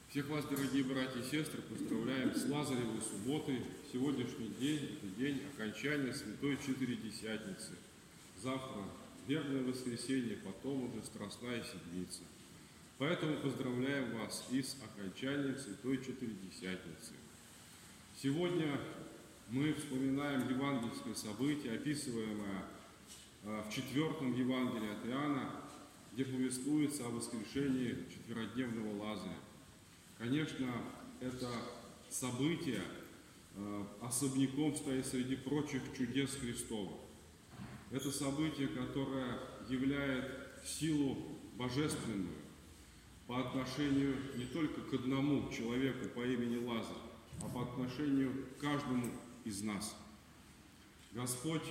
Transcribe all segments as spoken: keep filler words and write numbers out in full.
Всех вас, дорогие братья и сестры, поздравляем с Лазаревой субботой. Сегодняшний день – это день окончания Святой Четыредесятницы. Завтра вербное воскресенье, потом уже Страстная Седмица. Поэтому поздравляем вас и с окончанием Святой Четыредесятницы. Сегодня мы вспоминаем евангельское событие, описываемое в четвертом Евангелии от Иоанна, где повествуется о воскрешении четверодневного Лазаря. Конечно, это событие э, особняком стоит среди прочих чудес Христовых. Это событие, которое являет силу божественную по отношению не только к одному человеку по имени Лазарь, а по отношению к каждому из нас. Господь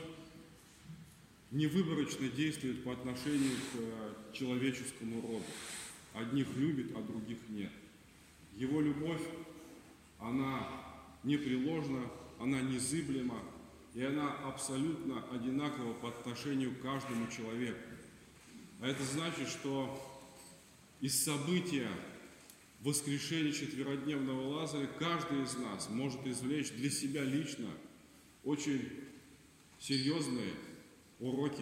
невыборочно действует по отношению к человеческому роду. Одних любит, а других нет. Его любовь, она непреложна, она незыблема, и она абсолютно одинакова по отношению к каждому человеку. А это значит, что из события воскрешения четверодневного Лазаря каждый из нас может извлечь для себя лично очень серьезные уроки.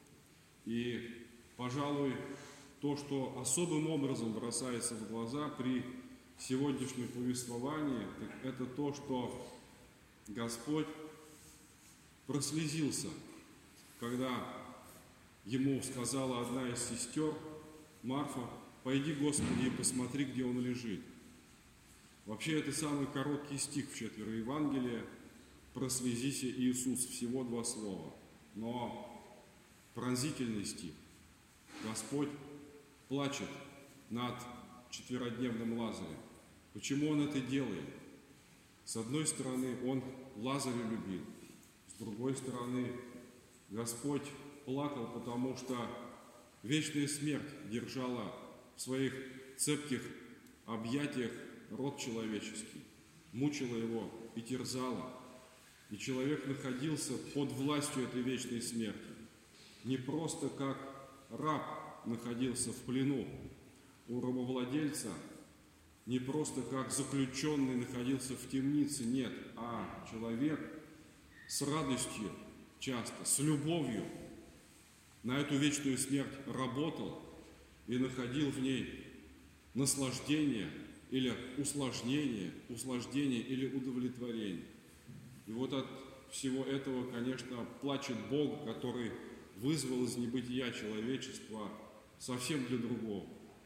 И, пожалуй, то, что особым образом бросается в глаза при сегодняшнем повествовании, это то, что Господь прослезился, когда ему сказала одна из сестер, Марфа: «Пойди, Господи, и посмотри, где он лежит». Вообще, это самый короткий стих в четверо Евангелия «Прослезися, Иисус», всего два слова, но пронзительный стих. Господь плачет над четверодневным Лазарем. Почему Он это делает? С одной стороны, Он Лазаря любил, с другой стороны, Господь плакал, потому что вечная смерть держала в своих цепких объятиях род человеческий, мучила его и терзала. И человек находился под властью этой вечной смерти. Не просто как раб находился в плену у рабовладельца, не просто как заключенный находился в темнице, нет, а человек с радостью часто, с любовью на эту вечную смерть работал и находил в ней наслаждение или усложнение, услаждение или удовлетворение. И вот от всего этого, конечно, плачет Бог, который вызвал из небытия человечества совсем для другого.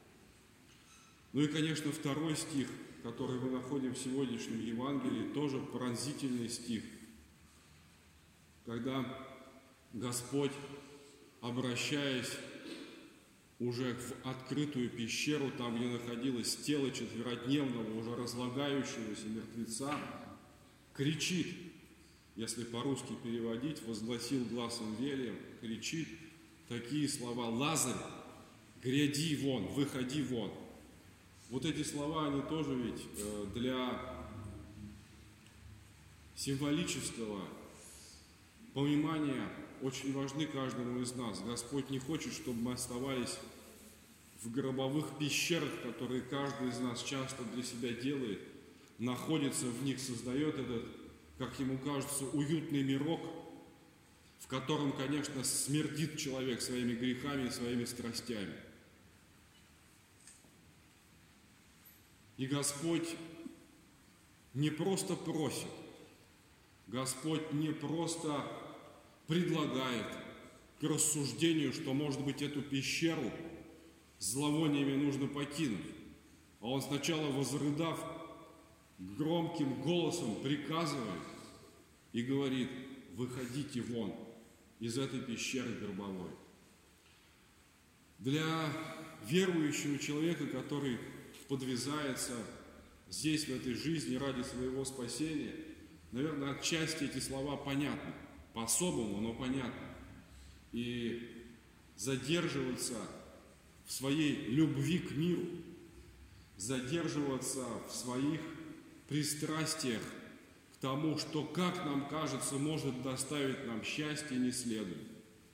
Ну и, конечно, второй стих, который мы находим в сегодняшнем Евангелии, тоже пронзительный стих, когда Господь, обращаясь уже в открытую пещеру, там, где находилось тело четверодневного, уже разлагающегося мертвеца, кричит, если по-русски переводить, возгласил гласом велием, кричит такие слова: «Лазарь, гряди вон, выходи вон». Вот эти слова, они тоже ведь для символического понимания очень важны каждому из нас. Господь не хочет, чтобы мы оставались в гробовых пещерах, которые каждый из нас часто для себя делает, находится в них, создает этот, как ему кажется, уютный мирок, в котором, конечно, смердит человек своими грехами и своими страстями. И Господь не просто просит, Господь не просто предлагает к рассуждению, что, может быть, эту пещеру зловониями нужно покинуть, а Он сначала, возрыдав, громким голосом приказывает и говорит: «Выходите вон из этой пещеры гробовой». Для верующего человека, который подвязается здесь, в этой жизни, ради своего спасения, наверное, отчасти эти слова понятны, по-особому, но понятны. И задерживаться в своей любви к миру, задерживаться в своих пристрастиях к тому, что, как нам кажется, может доставить нам счастье, не следует.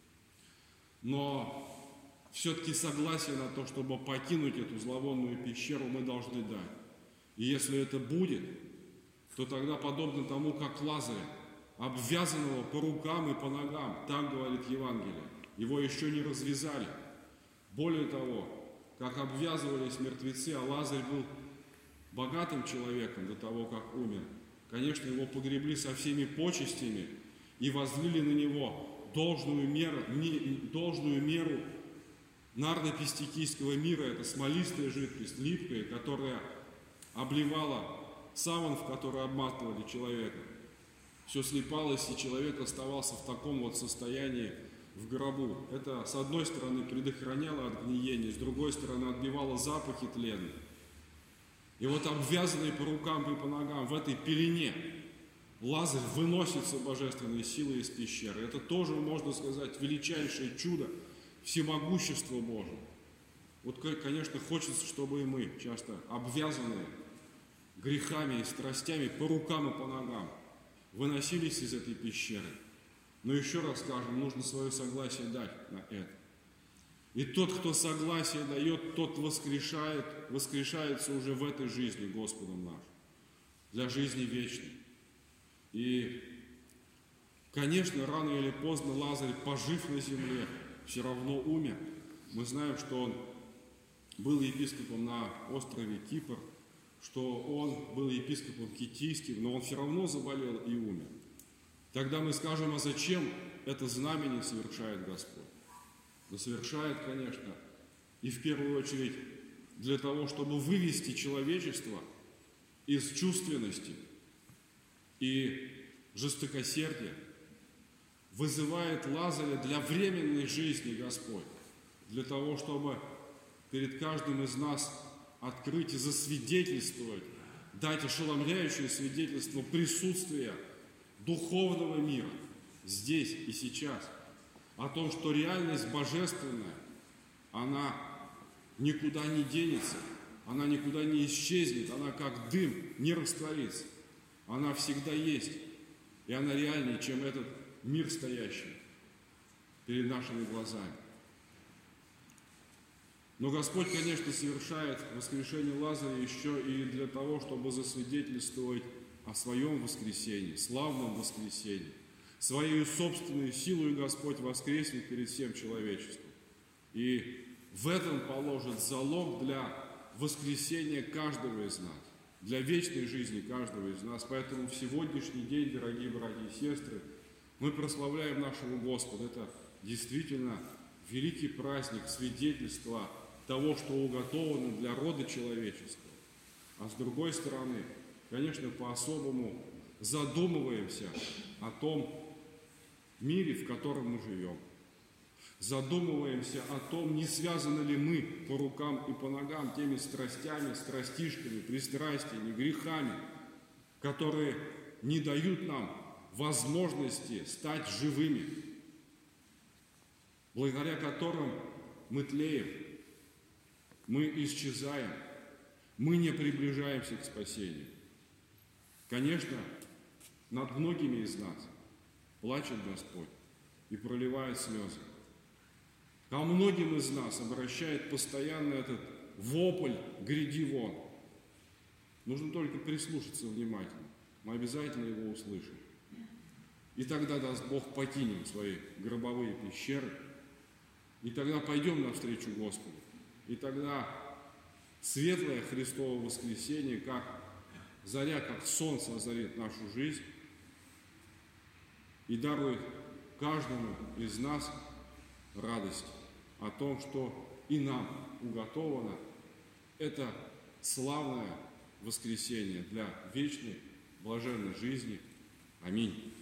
Но все-таки согласие на то, чтобы покинуть эту зловонную пещеру, мы должны дать. И если это будет, то тогда подобно тому, как Лазаря, обвязанного по рукам и по ногам, так говорит Евангелие, его еще не развязали. Более того, как обвязывались мертвецы, а Лазарь был богатым человеком до того, как умер, конечно, его погребли со всеми почестями и возлили на него должную меру, должную меру нардо-пистикийского мира, это смолистая жидкость, липкая, которая обливала саван, в который обматывали человека. Все слипалось, и человек оставался в таком вот состоянии в гробу. Это, с одной стороны, предохраняло от гниения, с другой стороны, отбивало запахи тленные. И вот обвязанный по рукам и по ногам в этой пелене Лазарь выносится божественной силой из пещеры. Это тоже, можно сказать, величайшее чудо всемогущества Божьего. Вот, конечно, хочется, чтобы и мы, часто обвязанные грехами и страстями по рукам и по ногам, выносились из этой пещеры. Но еще раз скажем, нужно свое согласие дать на это. И тот, кто согласие дает, тот воскрешает, воскрешается уже в этой жизни Господом нашим, для жизни вечной. И, конечно, рано или поздно Лазарь, пожив на земле, все равно умер. Мы знаем, что он был епископом на острове Кипр, что он был епископом китийским, но он все равно заболел и умер. Тогда мы скажем, а зачем это знамение совершает Господь? Да совершает, конечно, и в первую очередь для того, чтобы вывести человечество из чувственности и жестокосердия. Вызывает Лазаря для временной жизни Господь, для того, чтобы перед каждым из нас открыть и засвидетельствовать, дать ошеломляющее свидетельство присутствия духовного мира здесь и сейчас, о том, что реальность божественная, она никуда не денется, она никуда не исчезнет, она как дым не растворится, она всегда есть, и она реальнее, чем этот мир стоящий перед нашими глазами. Но Господь, конечно, совершает воскрешение Лазаря еще и для того, чтобы засвидетельствовать о своем воскресении, славном воскресении. Своей собственной силой Господь воскреснет перед всем человечеством. И в этом положит залог для воскресения каждого из нас, для вечной жизни каждого из нас. Поэтому в сегодняшний день, дорогие братья и сестры, мы прославляем нашего Господа. Это действительно великий праздник, свидетельства того, что уготовано для рода человеческого. А с другой стороны, конечно, по-особому задумываемся о том мире, в котором мы живем. Задумываемся о том, не связаны ли мы по рукам и по ногам теми страстями, страстишками, пристрастиями, грехами, которые не дают нам возможности стать живыми, благодаря которым мы тлеем, мы исчезаем, мы не приближаемся к спасению. Конечно, над многими из нас плачет Господь и проливает слезы. Ко многим из нас обращает постоянно этот вопль «гряди вон». Нужно только прислушаться внимательно, мы обязательно его услышим. И тогда, даст Бог, покинем свои гробовые пещеры, и тогда пойдем навстречу Господу. И тогда светлое Христово воскресение, как заря, как солнце озарит нашу жизнь и дарует каждому из нас радость о том, что и нам уготовано это славное воскресение для вечной блаженной жизни. Аминь.